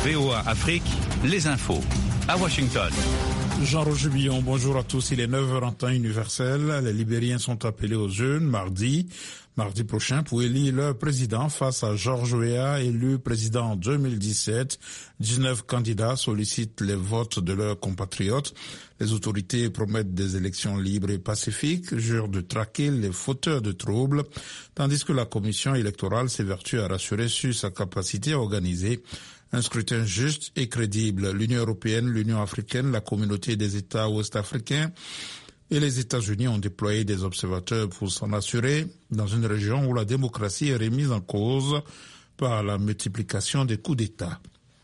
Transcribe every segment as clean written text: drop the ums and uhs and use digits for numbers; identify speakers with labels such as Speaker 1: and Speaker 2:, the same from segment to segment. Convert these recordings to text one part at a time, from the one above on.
Speaker 1: VOA Afrique, les infos. À Washington.
Speaker 2: Jean-Roger Billon, bonjour à tous. Il est 9h en temps universel. Les Libériens sont appelés aux urnes mardi prochain pour élire leur président face à George Weah, élu président en 2017. 19 candidats sollicitent les votes de leurs compatriotes. Les autorités promettent des élections libres et pacifiques, jurent de traquer les fauteurs de troubles, tandis que la commission électorale s'évertue à rassurer sur sa capacité à organiser un scrutin juste et crédible. L'Union européenne, l'Union africaine, la communauté des États ouest-africains et les États-Unis ont déployé des observateurs pour s'en assurer dans une région où la démocratie est remise en cause par la multiplication des coups d'État.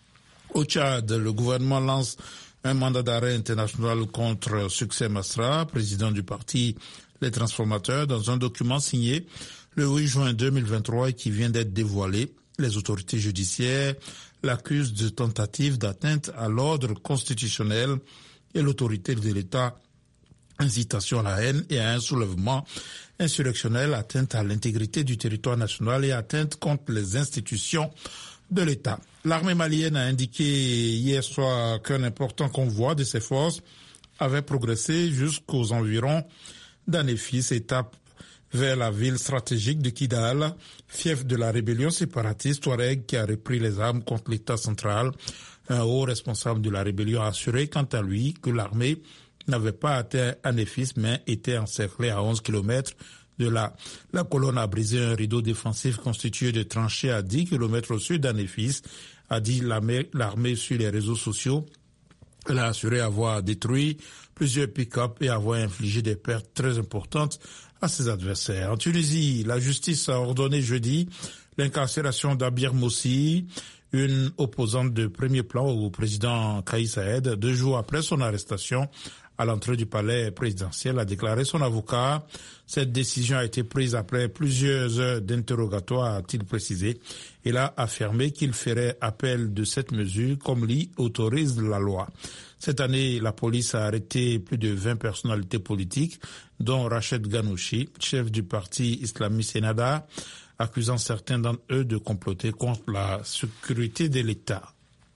Speaker 2: Au Tchad, le gouvernement lance un mandat d'arrêt international contre Succès Masra, président du parti Les Transformateurs, dans un document signé le 8 juin 2023 et qui vient d'être dévoilé. Les autorités judiciaires l'accusent de tentative d'atteinte à l'ordre constitutionnel et l'autorité de l'État, incitation à la haine et à un soulèvement insurrectionnel, atteinte à l'intégrité du territoire national et atteinte contre les institutions de l'État. L'armée malienne a indiqué hier soir qu'un important convoi de ses forces avait progressé jusqu'aux environs d'Anéfis, étape vers la ville stratégique de Kidal, fief de la rébellion séparatiste Touareg qui a repris les armes contre l'État central. Un haut responsable de la rébellion a assuré quant à lui que l'armée n'avait pas atteint Anéfis mais était encerclée à 11 km de là. La colonne a brisé un rideau défensif constitué de tranchées à 10 km au sud d'Anéfis, a dit l'armée sur les réseaux sociaux. Elle a assuré avoir détruit plusieurs pick-up et avoir infligé des pertes très importantes à ses adversaires. En Tunisie, la justice a ordonné jeudi l'incarcération d'Abir Mossi, une opposante de premier plan au président Kais Saied, 2 jours après son arrestation à l'entrée du palais présidentiel, a déclaré son avocat. Cette décision a été prise après plusieurs heures d'interrogatoire, a-t-il précisé. Il a affirmé qu'il ferait appel de cette mesure comme l'y autorise la loi. Cette année, la police a arrêté plus de 20 personnalités politiques, dont Rached Ghannouchi, chef du parti islamiste Ennahda, accusant certains d'entre eux de comploter contre la sécurité de l'État.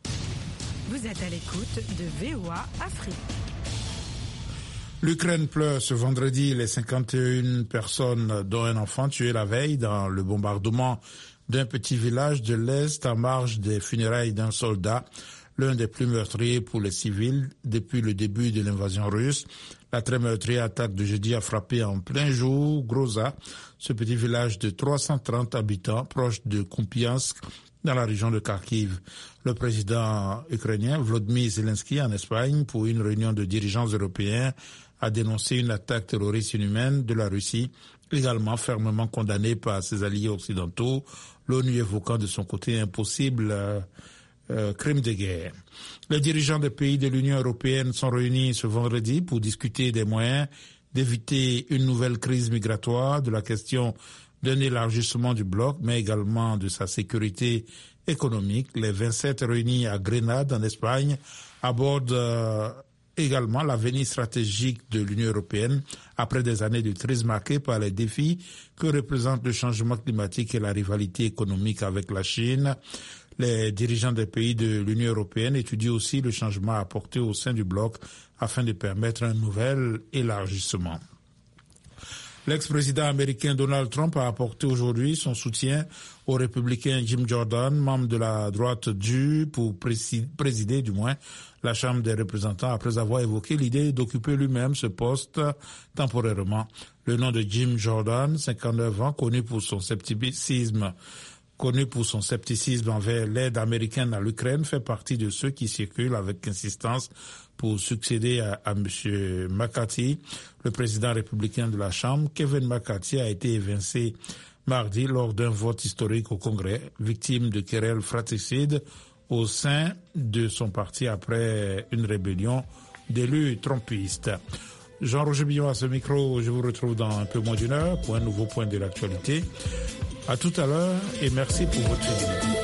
Speaker 3: Vous êtes à l'écoute de VOA Afrique.
Speaker 2: L'Ukraine pleure ce vendredi les 51 personnes, dont un enfant tué la veille dans le bombardement d'un petit village de l'Est en marge des funérailles d'un soldat, l'un des plus meurtriers pour les civils depuis le début de l'invasion russe. La très meurtrière attaque de jeudi a frappé en plein jour Groza, ce petit village de 330 habitants proche de Kupiansk, dans la région de Kharkiv. Le président ukrainien Volodymyr Zelensky en Espagne, pour une réunion de dirigeants européens, a dénoncé une attaque terroriste inhumaine de la Russie, également fermement condamnée par ses alliés occidentaux, l'ONU évoquant de son côté un possible crime de guerre. Les dirigeants des pays de l'Union européenne sont réunis ce vendredi pour discuter des moyens d'éviter une nouvelle crise migratoire, de la question d'un élargissement du bloc, mais également de sa sécurité économique. Les 27 réunis à Grenade, en Espagne, abordent également l'avenir stratégique de l'Union européenne après des années de crise marquées par les défis que représentent le changement climatique et la rivalité économique avec la Chine. Les dirigeants des pays de l'Union européenne étudient aussi le changement apporté au sein du bloc afin de permettre un nouvel élargissement. L'ex-président américain Donald Trump a apporté aujourd'hui son soutien au républicain Jim Jordan, membre de la droite dure, pour présider du moins la Chambre des représentants après avoir évoqué l'idée d'occuper lui-même ce poste temporairement. Le nom de Jim Jordan, 59 ans, connu pour son scepticisme envers l'aide américaine à l'Ukraine, fait partie de ceux qui circulent avec insistance pour succéder à M. McCarthy. Le président républicain de la Chambre, Kevin McCarthy, a été évincé mardi lors d'un vote historique au Congrès, victime de querelles fratricides au sein de son parti après une rébellion d'élus trumpistes. Jean-Roger Billon à ce micro, je vous retrouve dans un peu moins d'une heure pour un nouveau point de l'actualité. À tout à l'heure et merci pour votre fidélité.